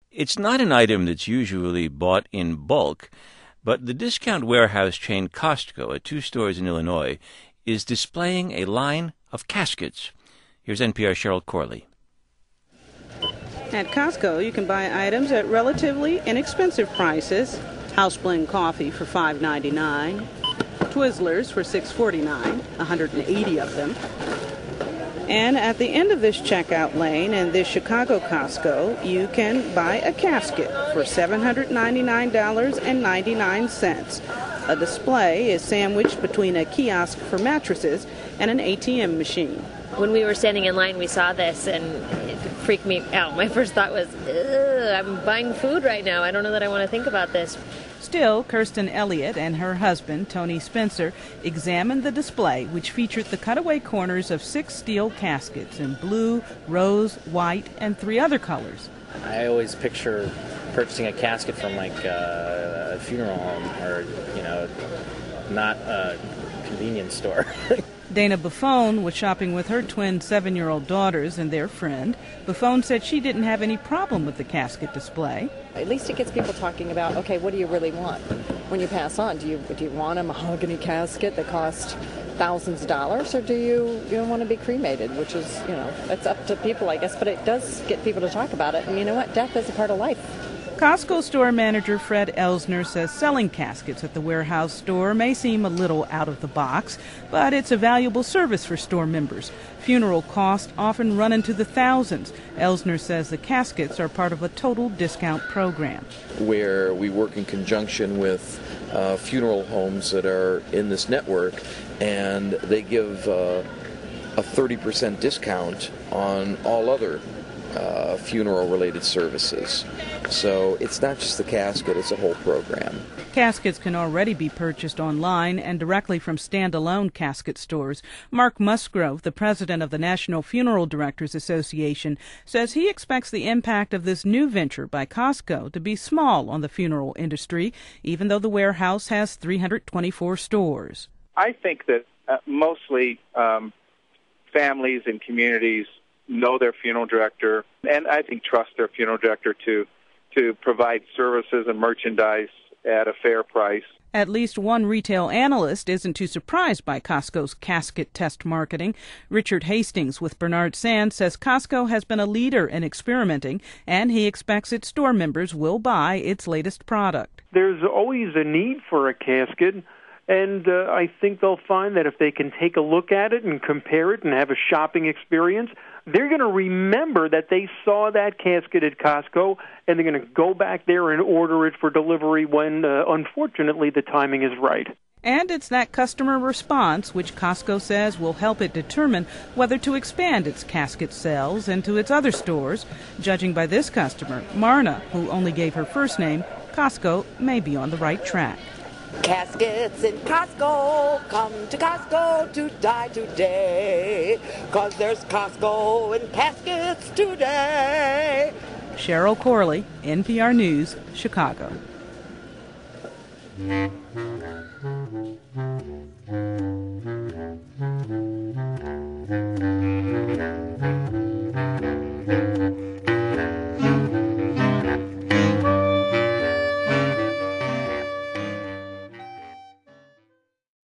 It's not an item that's usually bought in bulk, but the discount warehouse chain Costco at 2 stores in Illinois is displaying a line of caskets. Here's NPR's Cheryl Corley. At Costco, you can buy items at relatively inexpensive prices. House blend coffee for $5.99, Twizzlers for $6.49, 180 of them. And at the end of this checkout lane in this Chicago Costco, you can buy a casket for $799.99. A display is sandwiched between a kiosk for mattresses and an ATM machine. When we were standing in line, we saw this, and it freaked me out. My first thought was, I'm buying food right now. I don't know that I want to think about this. Still, Kirsten Elliott and her husband, Tony Spencer, examined the display, which featured the cutaway corners of 6 steel caskets in blue, rose, white, and 3 other colors. I always picture purchasing a casket from like a funeral home or, not a convenience store. Dana Buffone was shopping with her twin 7-year-old daughters and their friend. Buffone said she didn't have any problem with the casket display. At least it gets people talking about, okay, what do you really want when you pass on? Do you want a mahogany casket that costs thousands of dollars, or do you want to be cremated, which is, it's up to people, I guess, but it does get people to talk about it. And you know what? Death is a part of life. Costco store manager Fred Elsner says selling caskets at the warehouse store may seem a little out of the box, but it's a valuable service for store members. Funeral costs often run into the thousands. Elsner says the caskets are part of a total discount program, where we work in conjunction with funeral homes that are in this network, and they give a 30% discount on all other funeral-related services. So it's not just the casket, it's a whole program. Caskets can already be purchased online and directly from standalone casket stores. Mark Musgrove, the president of the National Funeral Directors Association, says he expects the impact of this new venture by Costco to be small on the funeral industry, even though the warehouse has 324 stores. I think that mostly families and communities know their funeral director, and I think trust their funeral director to provide services and merchandise at a fair price. At least one retail analyst isn't too surprised by Costco's casket test marketing. Richard Hastings with Bernard Sand says Costco has been a leader in experimenting, and he expects its store members will buy its latest product. There's always a need for a casket, and I think they'll find that if they can take a look at it and compare it and have a shopping experience, they're going to remember that they saw that casket at Costco, and they're going to go back there and order it for delivery when, unfortunately, the timing is right. And it's that customer response which Costco says will help it determine whether to expand its casket sales into its other stores. Judging by this customer, Marna, who only gave her first name, Costco may be on the right track. Caskets in Costco, come to Costco to die today, 'cause there's Costco in caskets today. Cheryl Corley, NPR News, Chicago.